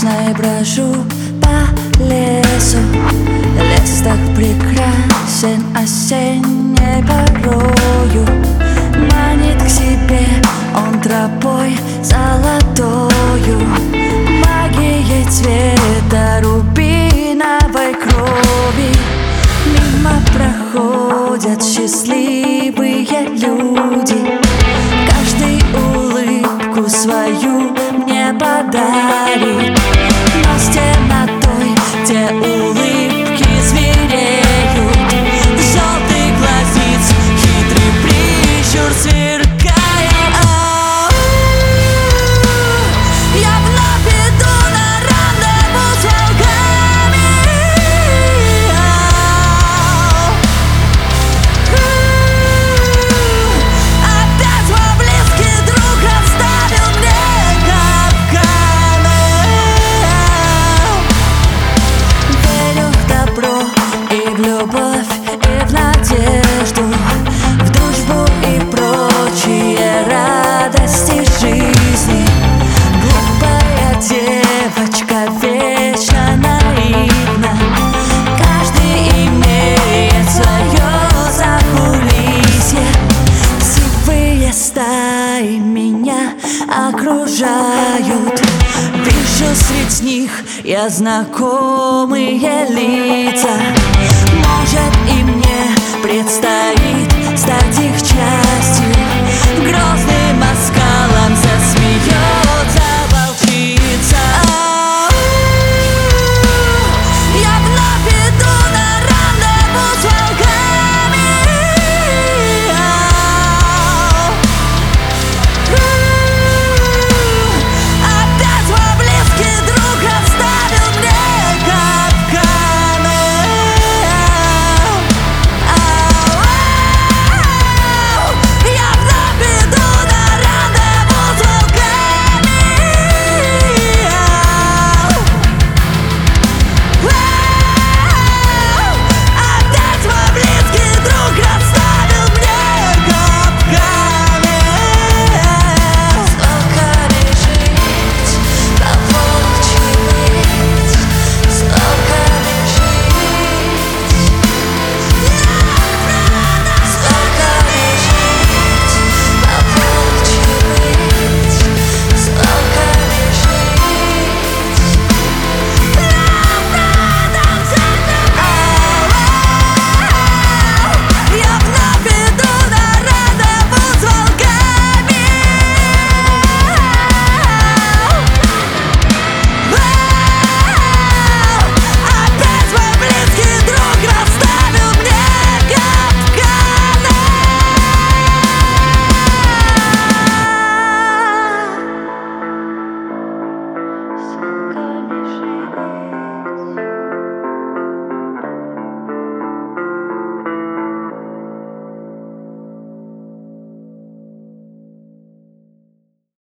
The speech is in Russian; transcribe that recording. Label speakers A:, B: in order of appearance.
A: весной брожу по лесу. Лес так прекрасен осенней порою. Манит к себе он тропой золотою, магией цвета рубиновой крови. Мимо проходят счастливые люди, каждый улыбку свою мне подарит. Но с темнотой те улыбки звереют. Желтый глазниц хитрый прищур сверкает. Я вновь иду на рандеву с волками. Опять мой близкий друг оставил мне капканы. Верю в добро и в любовь, и в надежду, в дружбу и прочие радости жизни. Глупая девочка вечно наивна, каждый имеет свое закулисье. Сивые стаи меня окружают, вижу среди них я знакомые лица. Может, и мне